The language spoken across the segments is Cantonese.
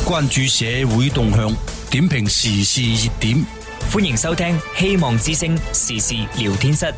關注社會動向，點評時事熱點。 歡迎收聽希望之聲時事聊天室。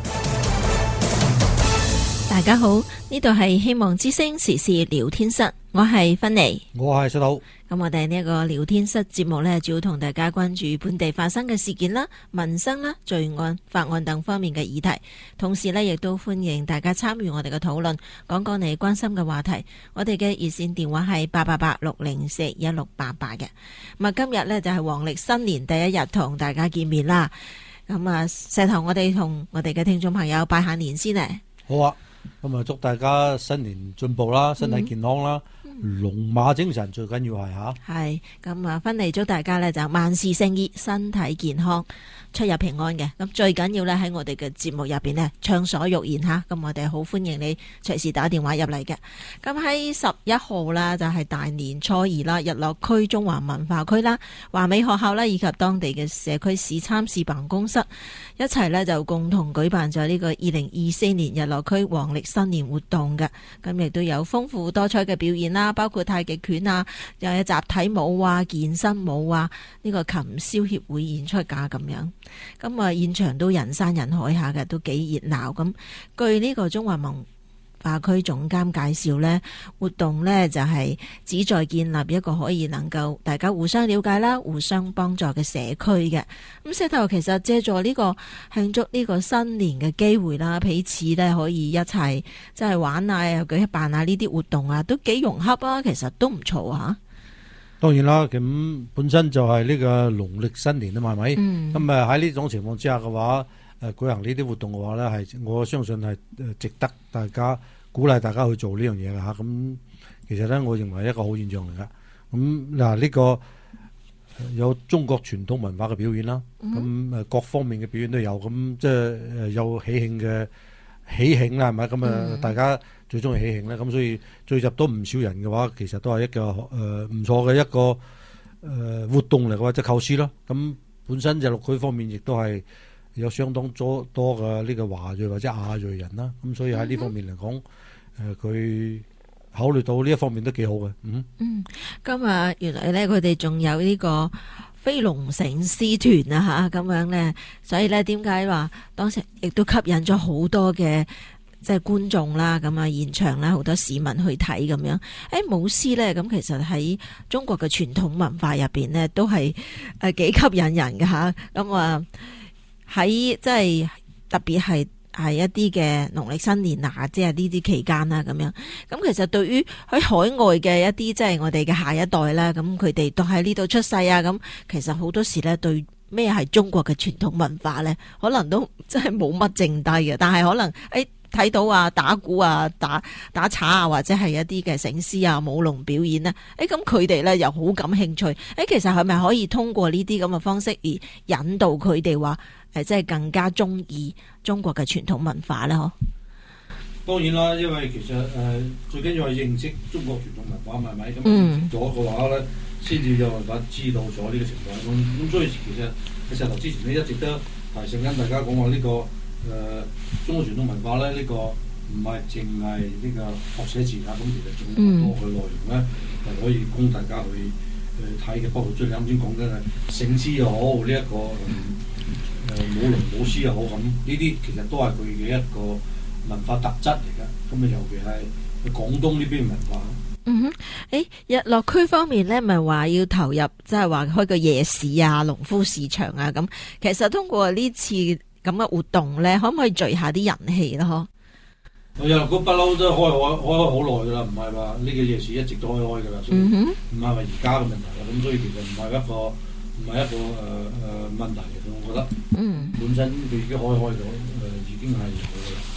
大家好，呢度係希望之聲時事聊天室，我係芬妮， 我係石頭。 咁我哋呢個聊天室節目呢，主要同大家關注本地發生嘅事件啦、民生啦、罪案、法案等方面嘅議題。同時呢，亦都歡迎大家參與我哋嘅討論，講講你關心嘅話題。我哋嘅熱線電話係888-604-1688嘅。咁啊，今日呢，就係黃曆新年第一日，同大家見面啦。咁啊，石頭，我哋同我哋嘅聽眾朋友拜下年先呢。 好啊，咁啊，祝大家新年進步啦，身體健康啦。龍馬精神最緊要係吓，係咁啊！芬妮祝大家呢就萬事勝意，身體健康，出入平安嘅。咁最緊要呢喺我哋嘅節目入邊呢暢所欲言吓，咁我哋好歡迎你隨時打電話入嚟嘅。咁喺11號啦，就係大年初二啦，日落區中華文化區啦、華美學校啦以及當地嘅社區市參事辦公室一齊呢就共同舉辦咗呢個2024年日落區黃曆新年活動嘅。咁亦都有豐富多彩嘅表演啦。包括太極拳啊，又有集體舞啊、健身舞啊，呢個琴簫協會演出㗎咁樣。咁啊，現場都人山人海下嘅，都幾熱鬧。咁據呢個中華文化區總監介紹呢，活動呢就係旨在建立一個可以能夠大家互相了解啦、互相幫助嘅社區嘅。咁石頭其實借助呢個慶祝呢個新年嘅機會啦，彼此呢可以一齊即係玩啊，又舉辦下呢啲活動啊，都幾融洽啊，其實都唔錯嚇。 當然啦，咁本身就係呢個農曆新年啊嘛，係咪？咁啊喺呢種情況之下嘅話，舉行呢啲活動嘅話呢，係我相信係值得大家鼓勵大家去做呢樣嘢嘅嚇。咁其實呢，我認為係一個好現象嚟噶。咁嗱，呢個有中國傳統文化嘅表演啦，咁各方面嘅表演都有，咁即係有喜慶啦，係咪？咁啊，大家最中意喜慶啦，咁所以聚集到唔少人嘅話，其實都係一個唔錯嘅一個活動嚟嘅話，即係構思咯。咁本身日落區方面亦都係有相當多嘅呢個華裔或者亞裔人啦，咁所以喺呢方面嚟講，佢考慮到呢一方面都幾好嘅。 今日原來咧佢哋仲有呢個飛龍醒獅團啊嚇，咁樣咧，所以咧點解話當時亦都吸引咗好多嘅即係觀眾啦，咁啊現場啦好多市民去睇咁樣。舞獅咧，咁其實喺中國嘅傳統文化入邊呢，都係幾吸引人嘅嚇。咁啊喺即係特別係一啲嘅農曆新年啊，即係呢啲期間啦咁樣。咁其實對於喺海外嘅一啲即係我哋嘅下一代啦，咁佢哋都喺呢度出世啊，咁其實好多時咧對咩係中國嘅傳統文化咧，可能都真係冇乜剩低嘅。但係可能睇到啊打鼓啊打叉啊，或者係一啲嘅醒獅啊舞龍表演咧，咁佢哋咧又好感興趣。其實係咪可以通過呢啲咁嘅方式而引導佢哋話即係更加中意中國嘅傳統文化咧？嗬， 當然啦，因為其實最緊要係認識中國傳統文化，係咪？咁認識咗嘅話咧，先至有辦法知道咗呢個情況。咁所以其實喺石頭之前咧，一直都提醒緊大家講話呢個中國傳統文化咧，呢個唔係淨係呢個學寫字啊，咁其實仲有好多嘅內容咧，係可以供大家去睇嘅。包括最你啱先講嘅醒獅又好，呢一個舞龍舞獅又好，咁呢啲其實都係佢嘅一個文化特質嚟嘅。咁啊，尤其係廣東呢邊嘅文化。 日落區方面咧，咪話要投入，即係話開個夜市啊、農夫市場啊咁。其實通過呢次咁嘅活動咧，可唔可以聚下啲人氣咯？ 日落區不嬲都開好耐噶啦，唔係話呢個夜市一直都開噶啦，所以唔係話而家嘅問題啦。咁所以其實唔係一個問題嘅，我覺得。本身佢已經開咗，已經係好啦。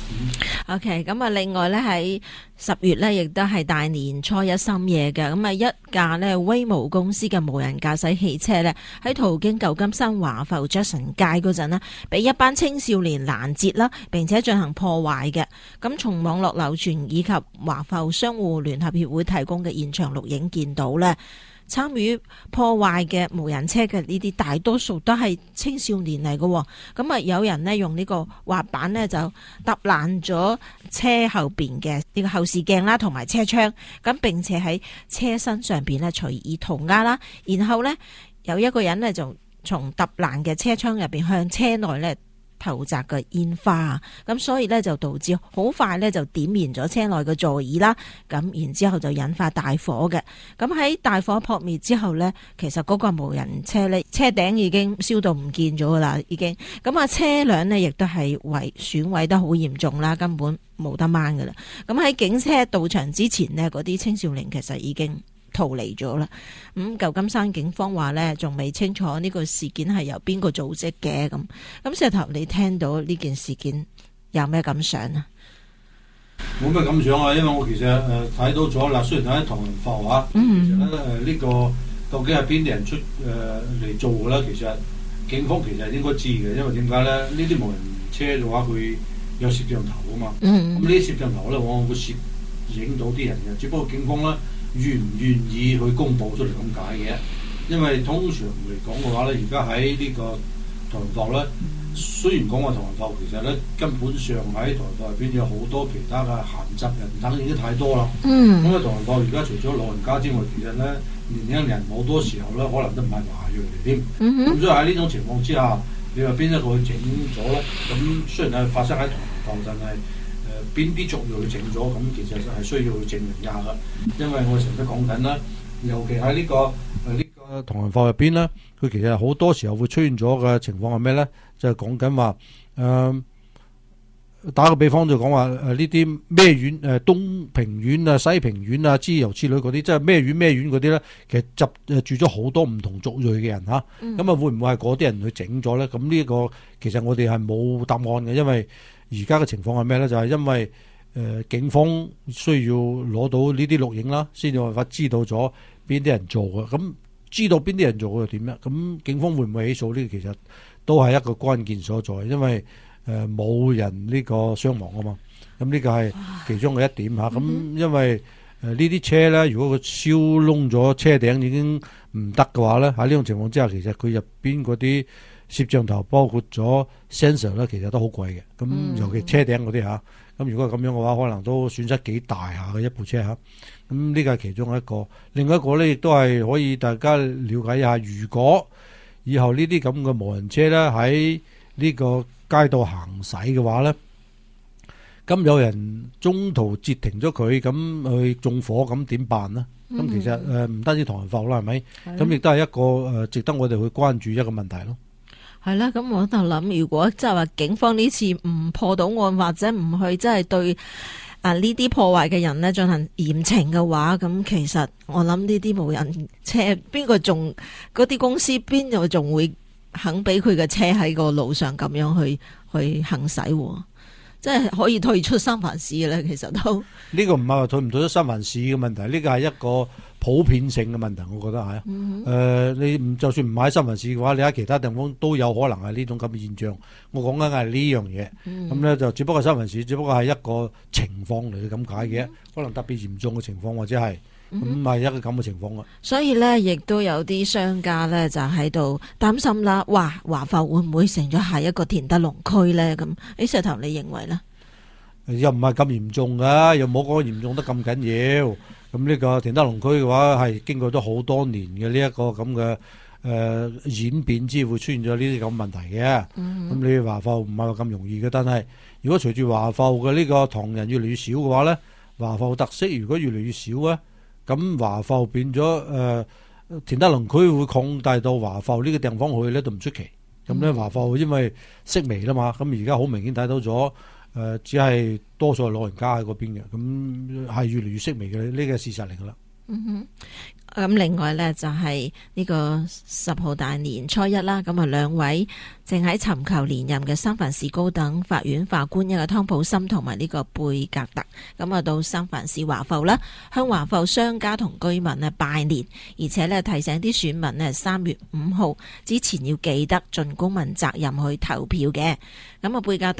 OK， 咁啊，另外咧喺10月咧，亦都係大年初一深夜嘅，咁啊一架咧威武公司嘅無人駕駛汽車咧喺途經舊金山華埠 Jackson 街嗰陣呢，俾一班青少年攔截啦，並且進行破壞嘅。咁從網絡流傳以及華埠商戶聯合協會提供嘅現場錄影見到咧， 參與破壞嘅無人車嘅呢啲大多數都係青少年嚟嘅。咁啊，有人呢用呢個滑板呢就揼爛咗車後邊嘅呢個後視鏡啦，同埋車窗，咁並且喺車身上邊呢隨意塗鴉啦。然後呢，有一個人呢就從揼爛嘅車窗入邊向車內呢投擲嘅煙花，咁所以呢，就導致好快呢就點燃咗車內嘅座椅啦，咁然之後就引發大火嘅。咁喺大火撲滅之後呢，其實嗰個無人車呢，車頂已經燒到唔見咗噶啦，已經。咁啊，車輛呢亦都係損毀得好嚴重啦，根本冇得掹噶啦。咁喺警車到場之前呢，嗰啲青少年其實已經逃離咗啦。舊金山警方話呢，仲未清楚呢個事件係由邊個組織嘅。咁石頭，你聽到呢件事件有咩感想啊？ 冇咩感想啊，因為我其實睇到咗啦，雖然喺唐人埠啊，其實咧呢個究竟係邊啲人出嚟做嘅咧？其實警方其實應該知嘅，因為點解咧？呢啲無人車嘅話，佢有攝像頭啊嘛。咁呢啲攝像頭咧，往往會攝影到啲人嘅，只不過警方咧願唔願意去公佈出嚟咁解嘅。因為通常嚟講嘅話咧，而家喺呢個唐人埠咧，雖然講話唐人埠，其實咧根本上喺唐人埠入邊有好多其他嘅閒雜人等已經太多啦。咁啊，唐人埠而家除咗老人家之外，其實咧年輕人好多時候咧可能都唔係華裔嚟添。咁所以喺呢種情況之下，你話邊一個去整咗咧？咁雖然係發生喺唐人埠，但係邊啲族裔去整咗，咁其實係需要去證明一下噶。因為我成日都講緊啦，尤其喺呢個唐人埠入邊咧，佢其實好多時候會出現咗嘅情況係咩咧？就係講緊話打個比方就講話呢啲咩縣東平縣啊、西平縣啊之類嗰啲，即係咩縣嗰啲咧，其實住咗好多唔同族裔嘅人嚇。咁會唔會係嗰啲人去整咗咧？咁呢個其實我哋係冇答案嘅，因為而家嘅情況係咩咧？就係因為警方需要攞到呢啲錄影啦，先至辦法知道咗邊啲人做嘅。咁知道邊啲人做嘅又點咧？咁警方會唔會起訴呢？其實都係一個關鍵所在，因為冇人呢個傷亡啊嘛。咁呢個係其中嘅一點嚇。咁因為呢啲車咧，如果佢燒燶咗車頂已經唔得嘅話咧，喺呢種情況之下，其實佢入邊嗰啲攝像頭包括咗 sensor 咧，其實都好貴嘅。咁尤其車頂嗰啲嚇。咁如果係咁樣嘅話，可能都損失幾大下嘅一部車嚇。咁呢個係其中一個，另外一個咧亦都係可以大家了解一下。如果以後呢啲咁嘅無人車咧喺呢個街道行駛嘅話咧，咁有人中途截停咗佢，咁去縱火，咁點辦呢？咁其實唔單止唐人埠啦，係咪？咁亦都係一個值得我哋去關注一個問題咯。 係啦，咁我喺度諗，如果即係話警方呢次唔破到案，或者唔去即係對呢啲破壞嘅人呢進行嚴懲嘅話，咁其實我諗呢啲無人車邊個仲嗰啲公司邊度仲會肯俾佢嘅車喺個路上咁樣去行駛？即係可以退出三藩市嘅咧，其實都呢個唔係話退唔退出三藩市嘅問題，呢個係一個普遍性嘅問題，我覺得係。你就算唔喺三藩市嘅話，你喺其他地方都有可能係呢種咁嘅現象。我講緊係呢樣嘢，咁咧就只不過三藩市只不過係一個情況嚟嘅咁解嘅，可能特別嚴重嘅情況或者係。咁係一個咁嘅情況啊！所以咧，亦都有啲商家咧就喺度擔心啦。哇，華埠會唔會成咗下一個田德龍區咧？咁石頭，你認為咧？又唔係咁嚴重噶，又冇講嚴重得咁緊要。咁呢個田德龍區嘅話係經過咗好多年嘅呢一個咁嘅演變之會出現咗呢啲咁問題嘅。咁你華埠唔係話咁容易嘅，但係如果隨住華埠嘅呢個唐人越嚟越少嘅話咧，華埠特色如果越嚟越少咧。咁華埠變咗田德龍區會擴大到華埠呢個地方去咧，都唔出奇。咁咧華埠因為式微啦嘛，咁而家好明顯睇到咗只係多數係老人家喺嗰邊嘅，咁係越嚟越式微嘅，呢個事實嚟噶啦。咁另外呢，就係呢個10號大年初一啦，咁兩位正喺尋求連任嘅三藩市高等法院法官，一個湯普森同埋呢個貝格特，咁到三藩市華埠啦，向華埠商家同居民呢拜年，而且呢提醒啲選民呢3月5號之前要記得盡公民責任去投票嘅。咁貝格特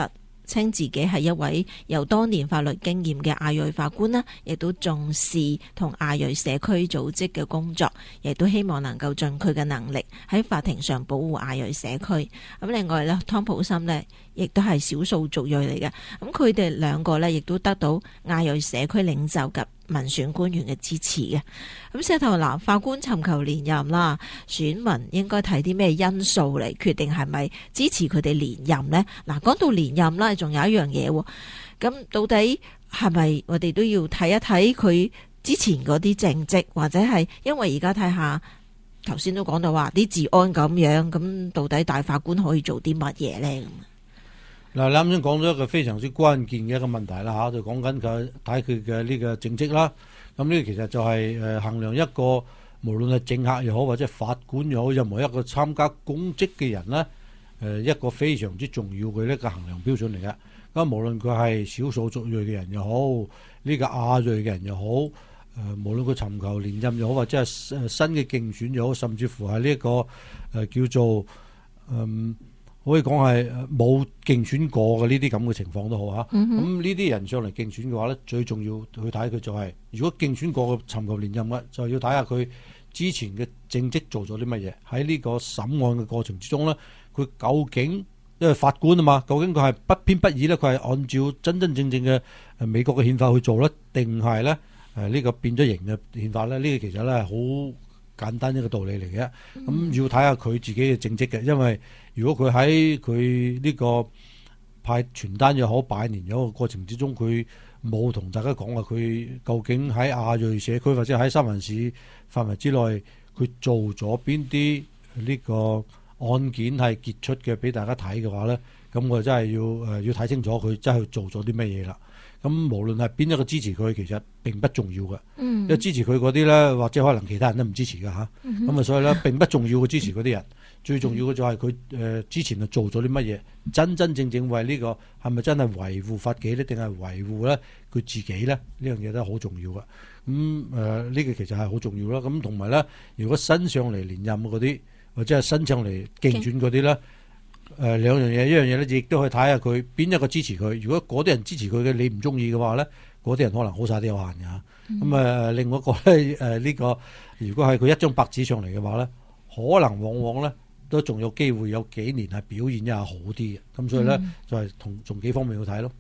稱自己係一位有多年法律經驗嘅亞裔法官啦，亦都重視同亞裔社區組織嘅工作，亦都希望能夠盡佢嘅能力喺法庭上保護亞裔社區。咁另外咧，湯普森呢亦都係少數族裔嚟嘅，咁佢哋兩個呢亦都得到亞裔社區領袖及民選官員嘅支持嘅。咁石頭嗱，法官尋求連任啦，選民應該睇啲咩因素嚟決定係咪支持佢哋連任呢？嗱，講到連任啦，仲有一樣嘢喎，咁到底係咪我哋都要睇一睇佢之前嗰啲政績，或者係因為而家睇下頭先都講到話啲治安咁樣，咁到底大法官可以做啲乜嘢呢？ 嗱，你啱先講咗一個非常之關鍵嘅一個問題啦嚇，就講緊佢睇佢嘅呢個政績啦。咁呢個其實就係衡量一個無論係政客又好或者法官又好，任何一個參加公職嘅人呢，一個非常之重要嘅一個衡量標準嚟嘅。咁無論佢係少數族裔嘅人又好，呢個亞裔嘅人又好，無論佢尋求連任又好，或者係新嘅競選又好，甚至乎係呢一個叫做可以講係冇競選過嘅呢啲咁嘅情況都好嚇。咁呢啲人上嚟競選嘅話咧，最重要去睇佢就係，如果競選過嘅尋求連任嘅，就要睇下佢之前嘅政績做咗啲乜嘢。喺呢個審案嘅過程之中咧，佢究竟因為法官啊嘛，究竟佢係不偏不倚咧，佢係按照真真正正嘅美國嘅憲法去做咧，定係咧呢個變咗形嘅憲法咧？呢個其實咧係好簡單一個道理嚟嘅。咁要睇下佢自己嘅政績嘅，因為如果佢喺佢呢個派傳單又好拜年又好嘅過程之中，佢冇同大家講話佢究竟喺亞裔社區或者喺三藩市範圍之內，佢做咗邊啲呢個案件係傑出嘅俾大家睇嘅話咧，咁我真係要睇清楚佢真係做咗啲咩嘢啦。咁無論係邊一個支持佢，其實並不重要嘅。因為支持佢嗰啲咧，或者可能其他人都唔支持㗎嚇。咁所以咧並不重要嘅支持嗰啲人，最重要嘅就係佢之前係做咗啲乜嘢，真真正正為呢個係咪真係維護法紀咧，定係維護咧佢自己咧？呢樣嘢都係好重要嘅。呢個其實係好重要啦。咁同埋咧，如果新上嚟連任嗰啲，或者係新上嚟競選嗰啲咧。兩樣嘢，一樣嘢咧，亦都可以睇下佢邊一個支持佢。如果嗰啲人支持佢嘅，你唔中意嘅話咧，嗰啲人可能好晒啲有限嘅。咁另外一個咧，呢個如果係佢一張白紙上嚟嘅話咧，可能往往咧都仲有機會有幾年係表現一下好啲嘅。咁所以咧就係從幾方面去睇咯。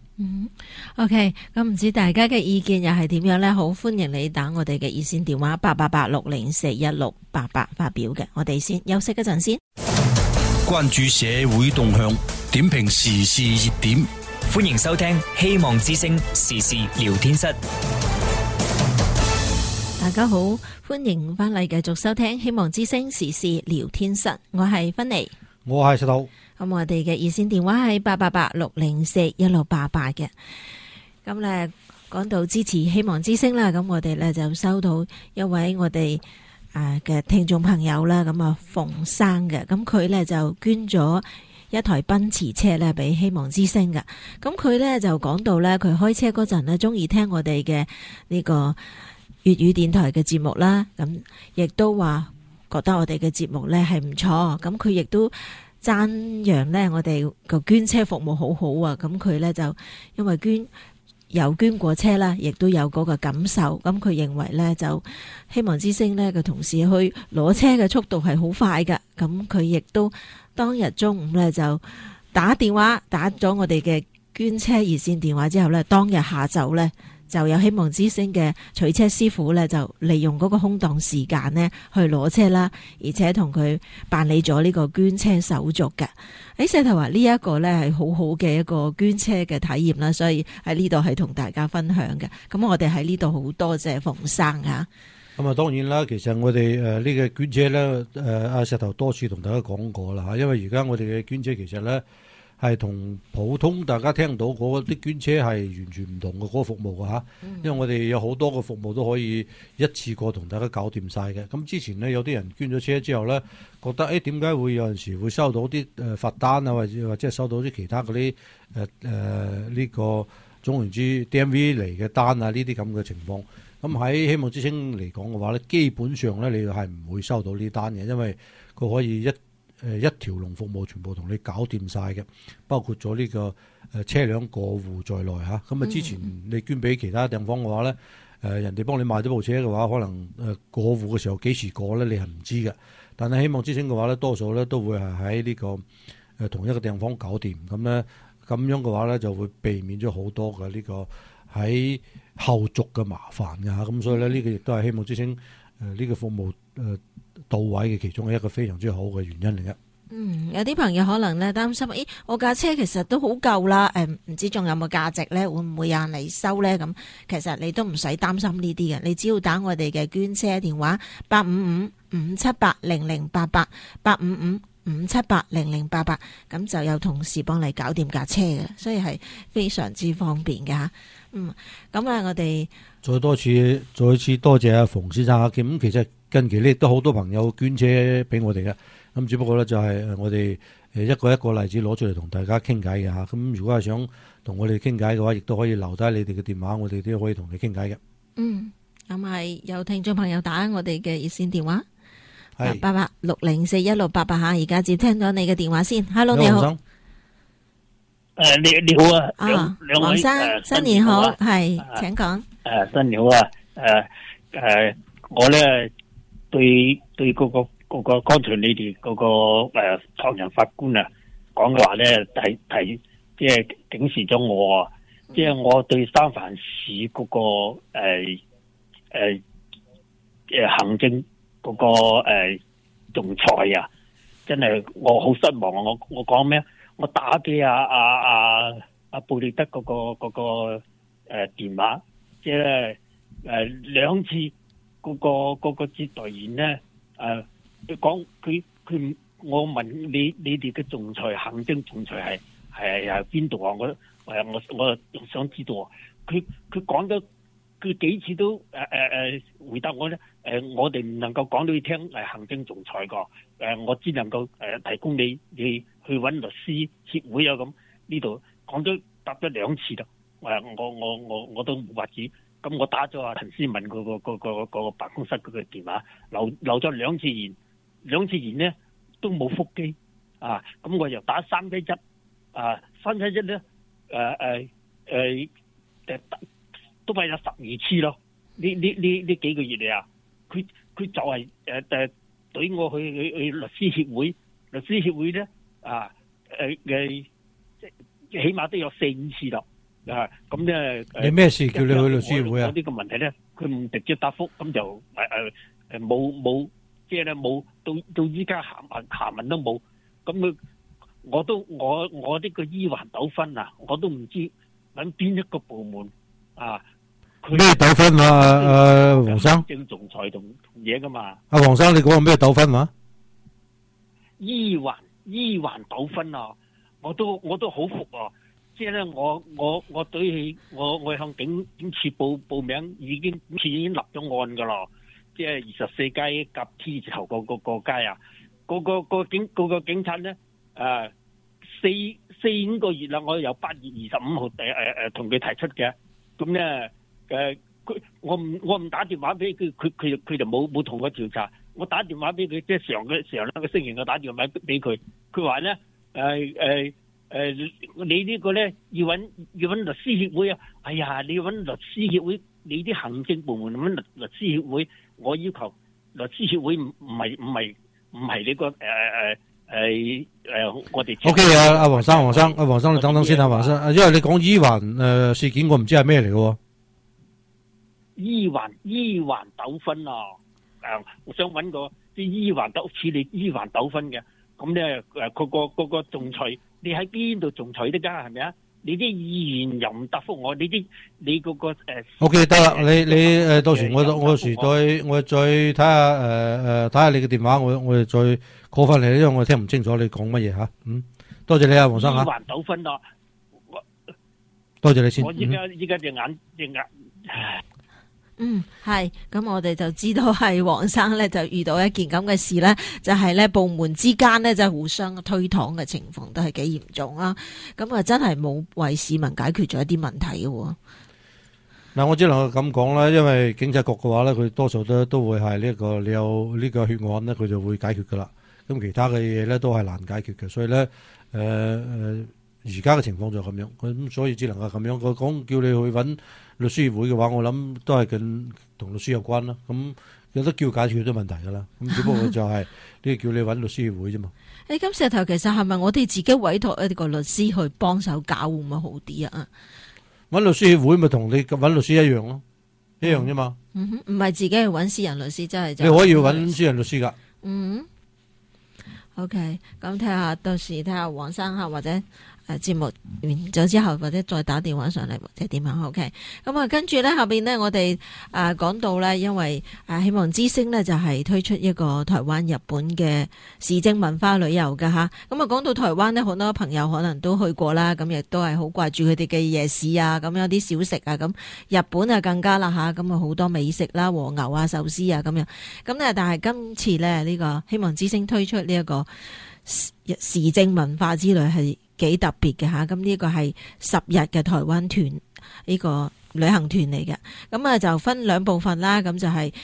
OK， 咁唔知大家嘅意見又係點樣咧？好歡迎你打我哋嘅熱線電話888604188發表嘅。我哋先休息一陣先。 關注社會動向，點評時事熱點， 歡迎收聽希望之聲時事聊天室。 大家好，歡迎翻嚟繼續收聽希望之聲時事聊天室。我係芬妮， 我係石頭。 咁我哋嘅熱線電話係888604188嘅。咁咧講到支持希望之聲啦，咁我哋咧就收到一位我哋嘅聽眾朋友啦，咁啊馮生嘅，咁佢咧就捐咗一台奔馳車咧俾希望之聲嘅。咁佢咧就講到咧，佢開車嗰陣咧中意聽我哋嘅呢個粵語電台嘅節目啦，咁亦都話覺得我哋嘅節目咧係唔錯，咁佢亦都讚揚咧我哋個捐車服務好好啊。咁佢咧就因為有捐過車啦，亦都有嗰個感受。咁佢認為呢，就希望之聲呢嘅同事去攞車嘅速度係好快㗎。咁佢亦都當日中午呢，就打咗我哋嘅捐車熱線電話之後呢，當日下晝呢，就有希望之聲嘅取車師傅呢，就利用嗰個空檔時間呢去攞車啦，而且同佢辦理咗呢個捐車手續嘅。喺石頭話呢一個呢係好好嘅一個捐車嘅體驗啦，所以喺呢度係同大家分享嘅。咁我哋喺呢度好多謝馮生嚇。 咁啊，當然啦，其實我哋呢個捐車呢，阿石頭多次同大家講過啦嚇，因為而家我哋嘅捐車其實呢，係同普通大家聽到嗰啲捐車係完全唔同嘅嗰個服務嘅嚇。因為我哋有好多個服務都可以一次過同大家搞掂晒嘅。咁之前呢，有啲人捐咗車之後呢，覺得點解會有陣時會收到啲罰單啊，或者係收到啲其他嗰啲呢個總言之 DMV 嚟嘅單啊，呢啲咁嘅情況。咁喺希望之星嚟講嘅話呢，基本上呢，你係唔會收到呢單嘅，因為佢可以一條龍服務全部同你搞掂晒嘅，包括咗呢個車輛過戶在內嚇。咁啊之前你捐俾其他地方嘅話咧，人哋幫你買咗部車嘅話，可能過戶嘅時候幾時過咧，你係唔知嘅。但係希望之星嘅話咧，多數咧都會係喺呢個同一個地方搞掂。咁咧咁樣嘅話咧，就會避免咗好多嘅呢個喺後續嘅麻煩嘅嚇。咁所以咧，呢個亦都係希望之星呢個服務到位嘅其中一個非常之好嘅原因嚟嘅。 有啲朋友可能咧擔心，我架車其實都好舊啦，唔知仲有冇價值咧？會唔會有人嚟收咧？咁其實你都唔使擔心呢啲嘅，你只要打我哋嘅捐車電話855-578-0088 855-578-0088，咁就有同事幫你搞掂架車嘅，所以係非常之方便嘅吓。咁啊，我哋再次多謝阿馮先生啊。咁其實近期咧亦都好多朋友捐車俾我哋嘅。咁只不過咧就係我哋一個一個例子攞出嚟同大家傾偈嘅嚇。咁如果係想同我哋傾偈嘅話，亦都可以留低你哋嘅電話，我哋都可以同你傾偈嘅。 咁係有聽眾朋友打我哋嘅熱線電話係 8860416888嚇。而家接聽咗你嘅電話先。Hello， 你好。 你好啊，兩位黃生，新年好，係請講。 新年好啊，我咧對嗰個剛才你哋嗰個唐人法官啊講嘅話咧，提即係警示咗我啊，即係我對三藩市嗰個行政嗰個仲裁啊，真係我好失望啊！我講咩？我打俾阿布利德嗰個電話，即係兩次嗰個接待員咧佢講佢我問你哋嘅仲裁行政仲裁係邊度啊？我想知道啊！佢講咗佢幾次都回答我咧，我哋唔能夠講到你聽行政仲裁個，我只能夠提供你去揾律師協會啊。咁呢度講咗答咗兩次啦，我都冇法子。咁我打咗阿陳思敏個辦公室嗰個電話，留咗兩次言咧都冇覆機啊！咁我又打311啊，311咧都係有12次咯。呢幾個月嚟啊，佢就係懟我去律師協會咧啊起碼都有4-5次咯。咁咧你咩事叫你去律師會啊？ 有呢個問題咧，佢唔直接答覆，咁就冇即係咧冇到依家下文都冇。咁我呢個醫患糾紛啊，我都唔知揾邊一個部門啊。 咩糾紛啊？黃生正仲裁同嘢噶嘛？ 阿黃生，你講咩糾紛話？ 醫患糾紛啊！我都好服啊！即係咧，我對起我向警署報名，警署已經立咗案噶啦。即係24街夾 T 字頭個街啊，個警察咧4-5個月啦，我由8月25號同佢提出嘅。咁咧我唔打電話俾佢就冇同我調查。我打電話俾佢，即係上兩個星期我打電話俾佢，佢話咧你呢個咧要揾律師協會啊！哎呀，你揾律師協會，你啲行政部門揾律師協會，我要求律師協會唔係呢個我哋。 OK 啊，阿黃生，你等等先啊，黃生，因為你講醫患事件，我唔知係咩嚟嘅。 醫患糾紛啊！我想揾個啲處理醫患糾紛嘅，咁咧嗰個仲裁。你喺邊度仲裁得噶？係咪啊？你啲議員又唔答覆我，你嗰個 OK 得啦，你到時我再睇下你嘅電話，我哋再 call 翻嚟，因為我聽唔清楚你講乜嘢吓。多謝你啊，黃生吓。 醫患糾紛啊！ 多謝你先。 我依家隻眼。 係，咁我哋就知道係黃生咧就遇到一件咁嘅事咧，就係咧部門之間咧就互相推搪嘅情況都係幾嚴重啊！咁啊真係冇為市民解決咗一啲問題嘅。 嗱，我只能夠咁講啦，因為警察局嘅話咧，佢多數都會係呢一個你有呢個血案咧，佢就會解決噶啦。 咁其他嘅嘢咧都係難解決嘅，所以咧而家嘅情況就咁樣，咁所以只能夠咁樣。我講叫你去揾律師協會嘅話，我諗都係同律師有關啦。咁有得叫解決咗問題噶啦。咁只不過就係呢叫你揾律師協會啫嘛。 咁石頭其實係咪我哋自己委託一個律師去幫手搞會唔會好啲啊？ 揾律師協會咪同你揾律師一樣咯，一樣啫嘛。 唔係自己去揾私人律師，真係你可以揾私人律師噶。 OK， 咁睇下到時睇下黃生或者節目完咗之後，或者再打電話上嚟或者點樣 OK。咁啊，跟住咧後邊呢，我哋講到咧，因為希望之星呢就係推出一個台灣日本嘅市政文化旅遊噶吓。咁啊，講到台灣呢，好多朋友可能都去過啦，咁亦都係好掛住佢哋嘅夜市啊，咁樣啲小食啊，咁日本啊更加啦吓，咁啊好多美食啦，和牛啊、壽司啊咁樣。咁咧，但係今次咧呢個希望之星推出呢一個時政文化之旅係幾特別嘅吓，咁呢個係10日嘅台灣團呢個旅行團嚟嘅，咁啊就分兩部分啦，咁就係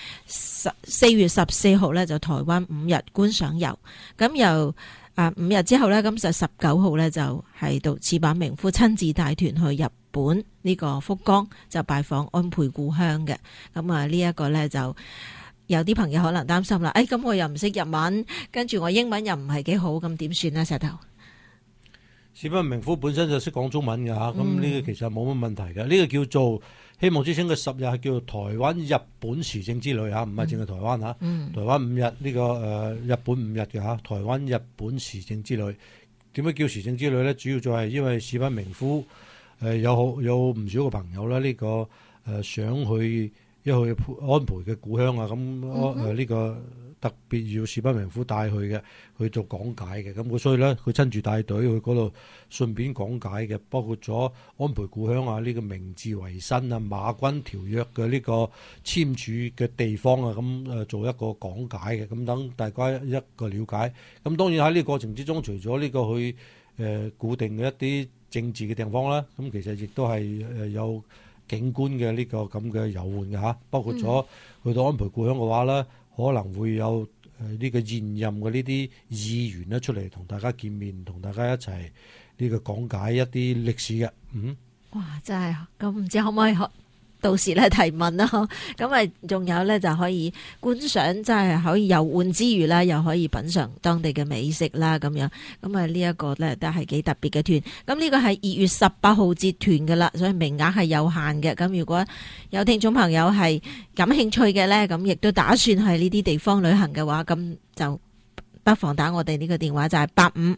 4月14號咧就台灣5日觀賞遊，咁由5日之後咧，咁就19號咧就係到矢板明夫親自帶團去日本呢個福岡就拜訪安倍故鄉嘅，咁啊呢一個咧就。有啲朋友可能擔心啦，咁我又唔識日文，跟住我英文又唔係幾好，咁點算呢？石頭， 矢板明夫本身就識講中文嘅嚇，咁呢個其實冇乜問題嘅。呢個叫做希望之星嘅10日係叫做台灣日本時政之旅嚇，唔係淨係台灣嚇。台灣5日呢個日本5日嘅嚇，台灣日本時政之旅點解叫時政之旅咧？主要就係因為矢板明夫有唔少個朋友啦，呢個想去。因為去安倍嘅故鄉啊，咁呢個特別要矢板明夫帶去嘅，去做講解嘅，咁所以咧佢親自帶隊去嗰度，順便講解嘅，包括咗安倍故鄉啊，呢個明治維新啊、馬關條約嘅呢個簽署嘅地方啊，咁做一個講解嘅，咁等大家一個了解。咁當然喺呢個過程之中，除咗呢個去固定嘅一啲政治嘅地方啦，咁其實亦都係有。景觀嘅呢個咁嘅遊玩嘅嚇，包括咗去到安倍故鄉嘅話咧，可能會有呢個現任嘅呢啲議員咧出嚟同大家見面，同大家一齊呢個講解一啲歷史嘅。 哇！真係咁唔知可唔可以到時咧提問啦？咁啊，仲有咧就可以觀賞，即係可以遊玩之餘啦，又可以品嚐當地嘅美食啦，咁樣。咁啊，呢一個咧都係幾特別嘅團。咁呢個係2月18號截團噶啦，所以名額係有限嘅。咁如果有聽眾朋友係感興趣嘅咧，咁亦都打算去呢啲地方旅行嘅話，咁就不妨打我哋呢個電話，就係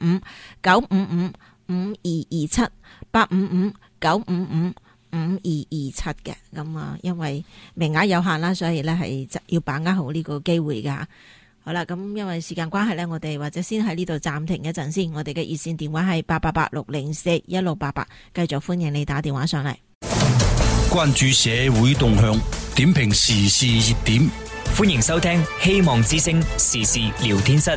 855-955-5227 855-955-5227嘅。咁啊，因為名額有限啦，所以咧係要把握好呢個機會噶。好啦，咁因為時間關係咧，我哋或者先喺呢度暫停一陣先。我哋嘅熱線電話係888-604-1688，繼續歡迎你打電話上嚟。 關注社會動向，點評時事熱點， 歡迎收聽希望之聲時事聊天室。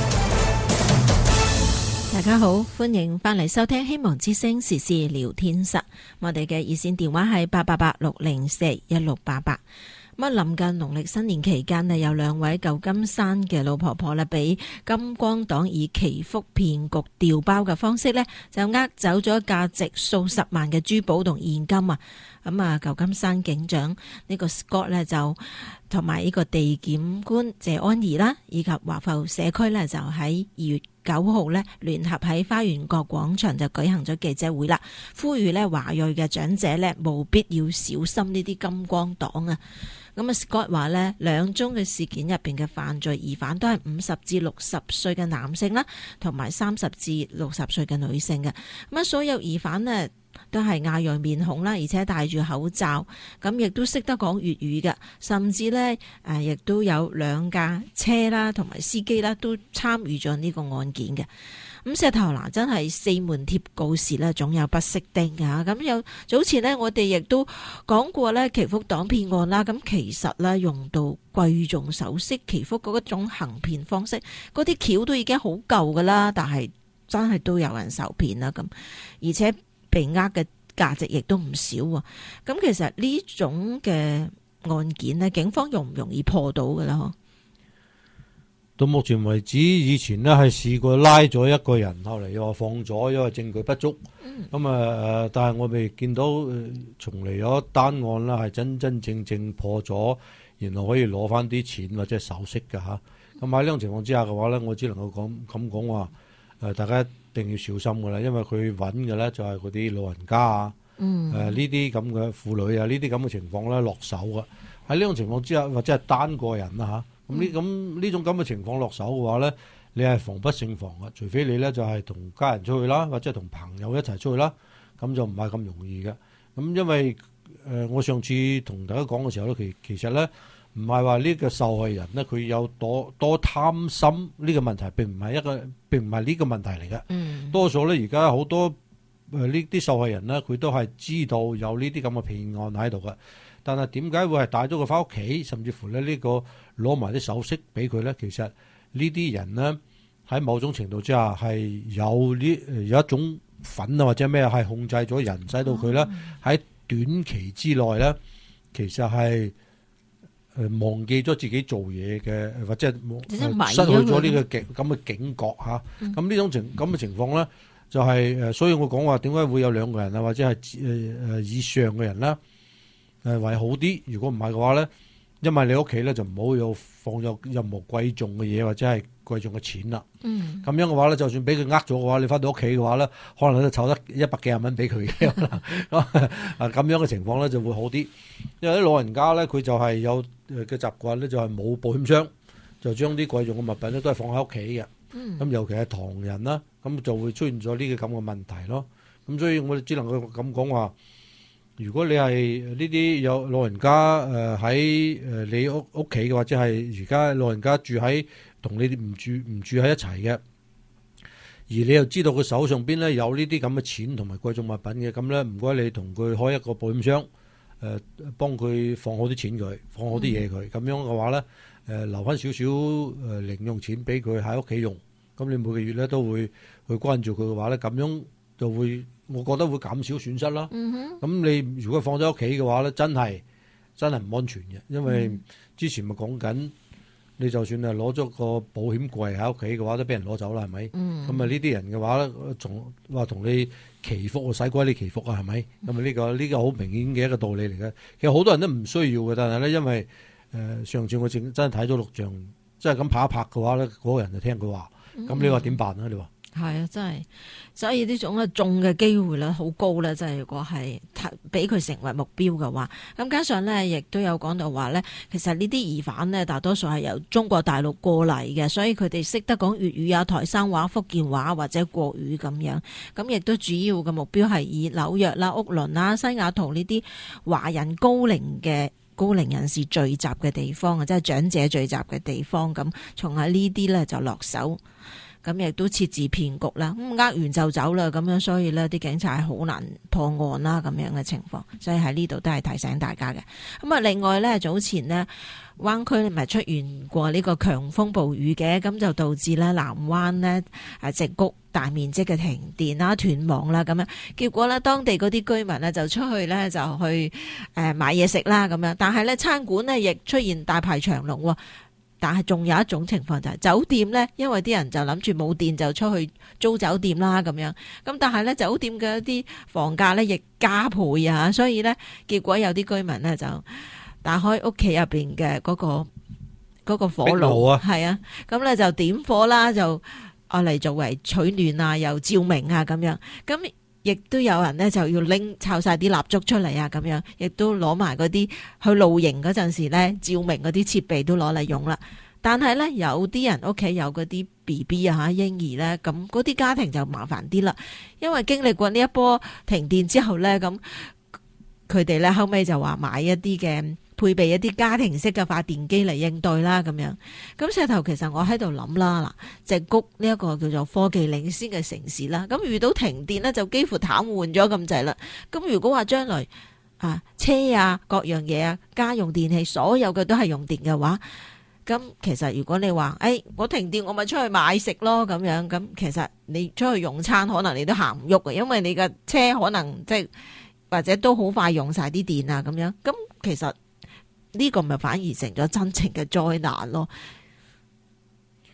大家好，歡迎翻嚟收聽希望之聲時事聊天室。我哋嘅熱線電話係888-604-1688。咁啊，臨近農曆新年期間呢，有2位舊金山嘅老婆婆呢，俾金光黨以祈福騙局調包嘅方式呢，就呃走咗價值數十萬嘅珠寶同現金啊！咁啊，舊金山警長呢個 Scott 呢，就同埋呢個地檢官謝安儀啦，以及華埠社區呢，就喺2月9號呢，聯合喺花園角廣場就舉行咗記者會啦，呼籲呢華裔嘅長者呢，務必要小心呢啲金光黨啊！咁啊 Scott 話呢，2宗嘅事件入邊嘅犯罪疑犯都係50至60歲嘅男性啦，同埋30至60歲嘅女性嘅。咁啊，所有疑犯呢都係亞裔面孔啦，而且戴住口罩，咁亦都識得講粵語嘅，甚至呢亦都有2架車啦，同埋司機啦都參與咗呢個案件嘅。咁石頭嗱，真係4門貼告示呢，總有不識丁㗎。咁有早前呢，我哋亦都講過呢祈福黨騙案啦。咁其實呢，用到貴重首飾祈福嗰種行騙方式，嗰啲橋都已經好舊噶啦，但係真係都有人受騙啦。咁而且被呃嘅價值亦都唔少喎。咁其實呢種嘅案件呢，警方容唔容易破到噶啦？ 到目前為止，以前呢係試過拉咗一個人，後嚟又話放咗，因為證據不足。咁但係我未見到重嚟咗單案啦，係真真正正破咗，然後可以攞翻啲錢或者首飾嘅嚇。咁喺呢種情況之下嘅話咧，我只能夠咁講話，大家一定要小心噶啦，因為佢揾嘅咧就係嗰啲老人家啊，呢啲咁嘅婦女啊，呢啲咁嘅情況咧落手嘅。喺呢種情況之下，或者係單個人啦嚇，咁呢種咁嘅情況落手嘅話咧，你係防不勝防嘅，除非你咧就係同家人出去啦，或者係同朋友一齊出去啦，咁就唔係咁容易嘅。咁因為我上次同大家講嘅時候咧，其實咧唔係話呢個受害人咧佢有多貪心呢個問題，並唔係呢個問題嚟嘅。多數咧而家好多呢啲受害人咧，佢都係知道有呢啲咁嘅騙案喺度嘅。但係點解會係帶咗佢翻屋企，甚至乎咧呢個攞埋啲首飾俾佢咧？其實呢啲人呢，喺某種程度之下係有一種憤啊或者咩係控制咗人，使到佢咧喺短期之內咧，其實係忘記咗自己做嘢嘅，或者失去咗呢個咁嘅警覺嚇。咁呢種咁嘅情況咧，就係所以我講話點解會有兩個人啊，或者係以上嘅人啦。為好啲，如果唔係嘅話咧，因為你屋企咧就唔好有放有任何貴重嘅嘢或者係貴重嘅錢啦。咁樣嘅話咧，就算俾佢呃咗嘅話，你翻到屋企嘅話咧，可能都湊得100幾廿蚊俾佢嘅。咁樣嘅情況咧就會好啲，因為啲老人家咧佢就係有嘅習慣咧，就係冇保險箱，就將啲貴重嘅物品咧都係放喺屋企嘅。咁尤其係唐人啦，咁就會出現咗呢個咁嘅問題咯。咁所以我哋只能夠咁講話。如果你係呢啲有老人家喺你屋企嘅，或者係而家老人家住喺同你哋唔住喺一齊嘅，而你又知道佢手上邊咧有呢啲咁嘅錢同埋貴重物品嘅，咁咧唔該你同佢開一個保險箱，幫佢放好啲錢佢，放好啲嘢佢，咁樣嘅話咧留翻少少零用錢俾佢喺屋企用，咁你每個月咧都會去關注佢嘅話咧，咁樣就會。我覺得會減少損失啦。咁你如果放咗屋企嘅話咧，真係唔安全嘅，因為之前咪講緊，你就算係攞咗個保險櫃喺屋企嘅話，都俾人攞走啦，係咪？咁啊呢啲人嘅話咧，仲話同你祈福，使鬼你祈福啊，係咪？咁啊呢個好明顯嘅一個道理嚟嘅。其實好多人都唔需要嘅，但係咧因為上次我真係睇咗錄像，即係咁拍一拍嘅話咧，嗰個人就聽佢話，咁你話點辦啊？你話？ 係啊，真係，所以呢種中嘅機會率好高啦，即係如果係俾佢成為目標嘅話，咁加上咧，亦都有講到話咧，其實呢啲疑犯呢，大多數係由中國大陸過嚟嘅，所以佢哋識得講粵語啊、台山話、福建話或者國語咁樣，咁亦都主要嘅目標係以紐約啦、屋崙啦、西雅圖呢啲華人高齡人士聚集嘅地方啊，即係長者聚集嘅地方，咁從喺呢啲咧就落手。咁亦都設置騙局啦，咁呃完就走啦，咁樣所以呢啲警察係好難破案啦，咁樣嘅情況，所以喺呢度都係提醒大家嘅。咁啊，另外呢，早前呢灣區咪出現過呢個強風暴雨嘅，咁就導致呢南灣呢矽谷大面積嘅停電啦、斷網啦，咁樣結果呢，當地嗰啲居民呢就出去呢，就去買嘢食啦，咁樣，但係呢餐館呢亦出現大排長龍喎。但係仲有一種情況就係酒店呢，因為啲人就諗住冇電就出去租酒店啦咁樣，咁但係呢，酒店嘅一啲房價呢亦加倍啊，所以呢，結果有啲居民呢就打開屋企入邊嘅嗰個火爐，係啊，咁呢就點火啦，就嚟作為取暖啊，又照明啊咁樣，咁亦都有人呢，就要抄晒啲蠟燭出嚟啊，咁樣亦都攞埋嗰啲去露營嗰陣時呢，照明嗰啲設備都攞嚟用啦。但係呢，有啲人屋企有嗰啲 BB 啊、嬰兒呢，咁嗰啲家庭就麻煩啲啦，因為經歷過呢一波停電之後呢，咁佢哋呢後尾就話買一啲嘅配備一啲家庭式嘅發電機嚟應對啦，咁樣。咁石頭其實我喺度諗啦，嗱，矽谷呢一個叫做科技領先嘅城市啦，咁遇到停電呢，就幾乎癱瘓咗咁滯啦。咁如果話將來車啊各樣嘢啊家用電器所有嘅都係用電嘅話，咁其實如果你話我停電我咪出去買食咯咁樣，咁其實你出去用餐可能你都行唔喐嘅，因為你嘅車可能即係或者都好快用晒啲電啊咁樣，咁其實呢個咪反而成咗真正嘅災難咯。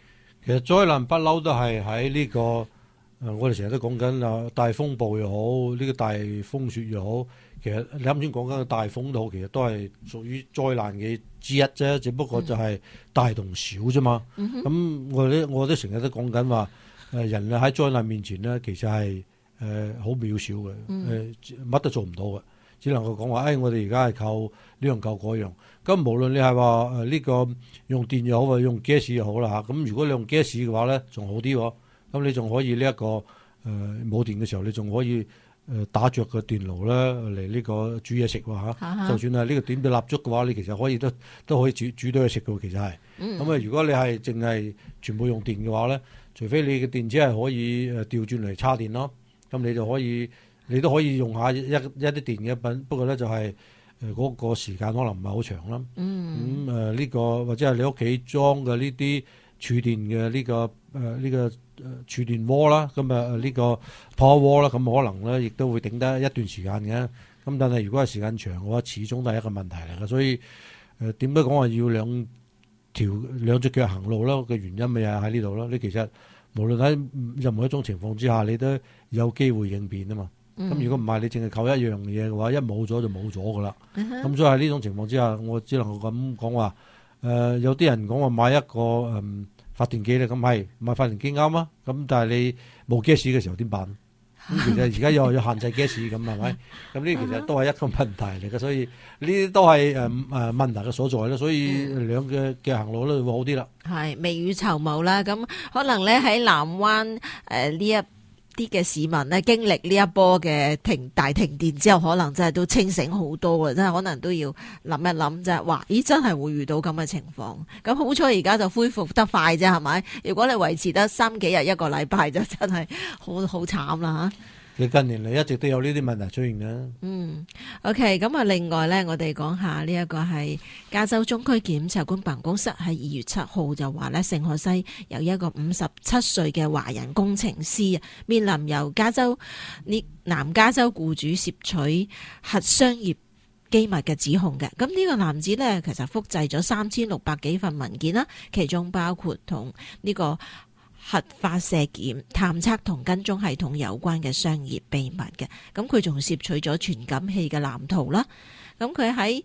其實災難不嬲都係喺呢個我哋成日都講緊大風暴又好，呢個大風雪又好，其實你啱先講緊嘅大風都好，其實都係屬於災難嘅之一啫，只不過就係大同小啫嘛。咁我都成日都講緊話，人類喺災難面前咧，其實係好渺小嘅，乜都做唔到嘅，只能夠講話，我哋而家係靠呢樣靠嗰樣。咁無論你係話呢個用電又好，或者用 gas 又好啦嚇。咁如果你用 gas 嘅話咧，仲好啲喎。咁你仲可以呢一個冇電嘅時候，你仲可以打着個電爐咧嚟呢個煮嘢食喎嚇。就算係呢個點嘅蠟燭嘅話，你其實可以都可以煮到嘢食嘅。其實係咁如果你係淨係全部用電嘅話咧，除非你嘅電池係可以調轉嚟叉電咯，咁你都可以用下一啲電嘅品。不過咧就係嗰個時間可能唔係好長啦。呢個或者係你屋企裝嘅呢啲儲電嘅呢個儲電窩啦，咁呢個 power wall 啦，咁可能咧亦都會頂得一段時間嘅。咁但係如果係時間長嘅話，始終都係一個問題嚟嘅。所以點解講話要兩隻腳行路啦？嘅原因咪又喺呢度咯。你其實無論喺任何一種情況之下，你都有機會應變啊嘛。咁如果唔係，你淨係靠一樣嘢嘅話，一冇咗就冇咗噶啦。咁所以喺呢種情況之下，我只能夠咁講話。有啲人講話買一個發電機咧，咁係買發電機啱啊。咁但係你冇 gas 嘅時候點辦？咁其實而家又要限制 gas 咁係咪？咁呢其實都係一個問題嚟嘅，所以呢啲都係問題嘅所在啦。所以兩嘅行路咧會好啲啦。係未雨綢繆啦，咁可能咧喺南灣呢一啲嘅市民咧經歷呢一波嘅大停電之後，可能真係都清醒好多啊！真係可能都要諗一諗啫。話咦，真係會遇到咁嘅情況。咁好彩而家就恢復得快啫，係咪？如果你維持得3幾日一個禮拜，就真係好慘啦嚇。 其實近年嚟一直都有呢啲問題出現嘅。 OK， 咁啊，另外咧，我哋講下呢一個係加州中區檢察官辦公室喺2月7號就話咧，聖荷西有一個57歲嘅華人工程師啊，面臨由南加州僱主攝取核商業機密嘅指控嘅。咁呢個男子咧，其實複製咗3600幾份文件啦，其中包括同呢個核發射檢探測同跟蹤系統有關嘅商業秘密嘅。咁佢仲攝取咗傳感器嘅藍圖啦。咁佢喺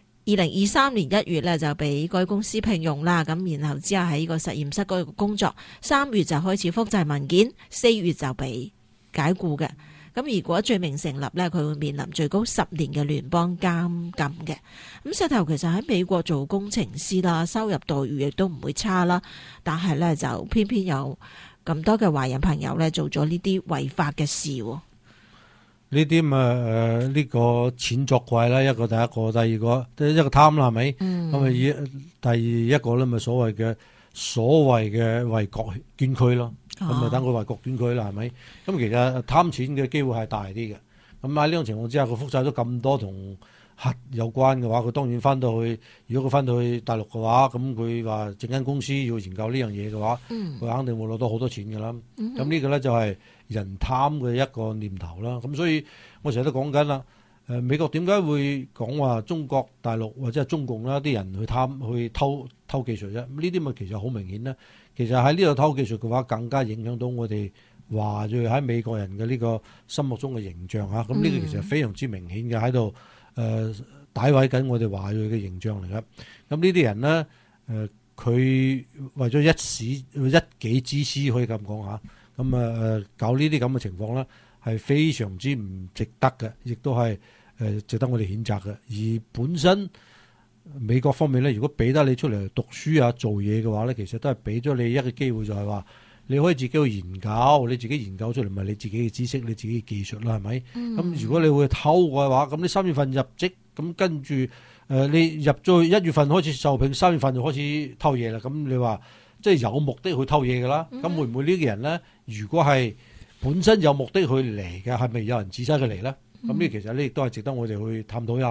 2023年1月咧就俾該公司聘用啦。咁然後之後喺呢個實驗室嗰度工作，3月就開始複製文件，4月就被解僱嘅。咁如果罪名成立咧，佢會面臨最高10年嘅聯邦監禁嘅。咁石頭其實喺美國做工程師啦，收入待遇亦都唔會差啦。但係咧就偏偏有咁多嘅華人朋友咧做咗呢啲違法嘅事。 呢啲呢個錢作怪啦，第一個，第二個一個貪啦，係咪？咁第一個咧咪所謂嘅為國捐軀咯。咁等佢為國捐軀啦，係咪？咁其實貪錢嘅機會係大啲嘅。咁喺呢種情況之下，佢複製咗咁多同核有關嘅話，佢當然如果佢翻到去大陸嘅話，咁佢話整間公司要研究呢樣嘢嘅話，佢肯定會攞到好多錢㗎啦。咁呢個咧就係人貪嘅一個念頭啦。咁所以我成日都講緊啦，美國點解會講話中國大陸或者係中共啦啲人去偷技術啫？呢啲咪其實好明顯啦。其實喺呢度偷技術嘅話，更加影響到我哋華裔喺美國人嘅呢個心目中嘅形象嚇。咁呢個其實非常之明顯嘅喺度詆毀緊我哋華裔嘅形象嚟嘅。咁呢啲人呢，佢為咗一己之私可以咁講嚇，咁搞呢啲咁嘅情況呢，係非常之唔值得嘅，亦都係值得我哋譴責嘅。而本身美國方面咧，如果俾得你出嚟讀書啊、做嘢嘅話咧，其實都係俾咗你一個機會，就係話你可以自己去研究，你自己研究出嚟咪你自己嘅知識、你自己嘅技術啦，係咪？咁如果你會偷嘅話，咁你3月份入職，咁跟住你入咗1月份開始受聘，3月份就開始偷嘢啦。咁你話即係有目的去偷嘢㗎啦？咁會唔會呢個人咧？如果係本身有目的去嚟嘅，係咪有人指使佢嚟咧？咁呢其實呢亦都係值得我哋去探討一下咯。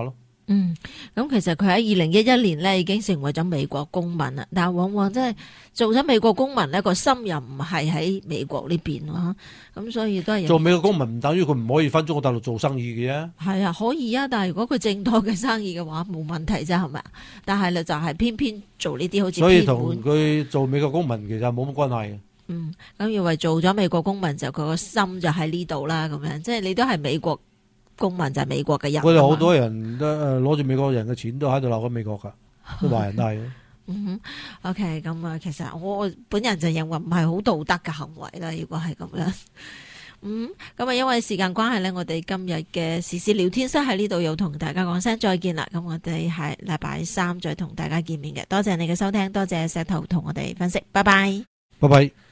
咁其實佢喺2011年咧已經成為咗美國公民啦，但係往往真係做咗美國公民呢個心又唔係喺美國呢邊咯，咁所以都係做美國公民唔等於佢唔可以返中國大陸做生意嘅啫。 係啊，可以啊，但係如果佢正當嘅生意嘅話，冇問題啫，係咪？但係咧就係偏偏做呢啲好似所以偏同佢做美國公民其實冇乜關係嘅。 咁以為做咗美國公民就佢個心就喺呢度啦，咁樣即係你都係美國公民就係美國嘅人。 我哋好多人都攞住美國人嘅錢都喺度留緊美國噶，都華人都係。 OK， 咁啊，其實我本人就認為唔係好道德嘅行為啦。如果係咁樣，咁啊，因為時間關係呢，我哋今日嘅時事聊天室喺呢度又同大家講聲再見啦。咁我哋係禮拜三再同大家見面嘅。多謝你嘅收聽，多謝石頭同我哋分析，拜拜， 拜拜。